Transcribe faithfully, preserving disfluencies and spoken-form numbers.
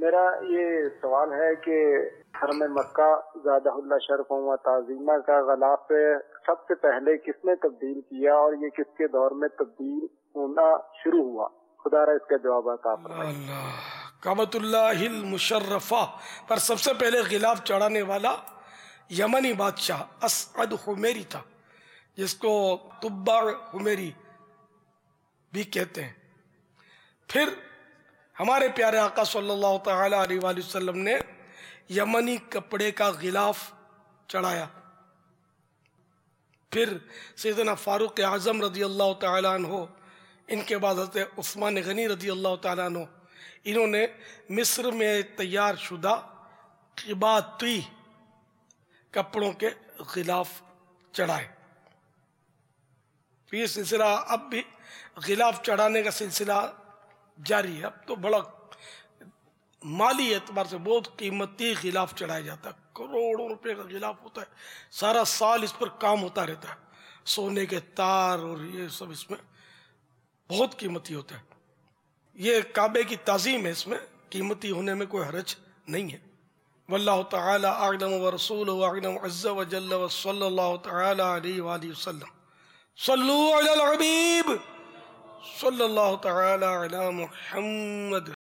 میرا یہ سوال ہے کہ حرم مکہ زادہ اللہ شرف و تعظیمہ کا غلاف سب سے پہلے کس نے تبدیل کیا اور یہ کس کے دور میں تبدیل ہونا شروع ہوا؟ خدا را اس کا جواب عطا فرمائے۔ اللہ کعبۃ اللہ المشرفہ پر سب سے پہلے غلاف چڑھانے والا یمنی بادشاہ اسعد حمیری تھا، جس کو تبع حمیری بھی کہتے ہیں۔ پھر ہمارے پیارے آقا صلی اللہ تعالی علیہ وآلہ وسلم نے یمنی کپڑے کا غلاف چڑھایا۔ پھر سیدنا فاروق اعظم رضی اللہ تعالی عنہ، ان کے بعد حضرت عثمان غنی رضی اللہ تعالی عنہ، انہوں نے مصر میں تیار شدہ قباطی کپڑوں کے غلاف چڑھائے۔ یہ سلسلہ اب بھی غلاف چڑھانے کا سلسلہ جاری ہے۔ اب تو بڑا مالی اعتبار سے بہت قیمتی غلاف چڑھایا جاتا ہے، کروڑوں روپے کا غلاف ہوتا ہے، سارا سال اس پر کام ہوتا رہتا ہے، سونے کے تار اور یہ سب اس میں بہت قیمتی ہوتا ہے۔ یہ کعبے کی تعظیم ہے، اس میں قیمتی ہونے میں کوئی حرج نہیں ہے۔ واللہ تعالی اعلم ورسولہ اعلم عز وجل وصلی اللہ تعالی علیہ وآلہ وسلم۔ صلو علی الحبیب صلی اللہ تعالی علی محمد۔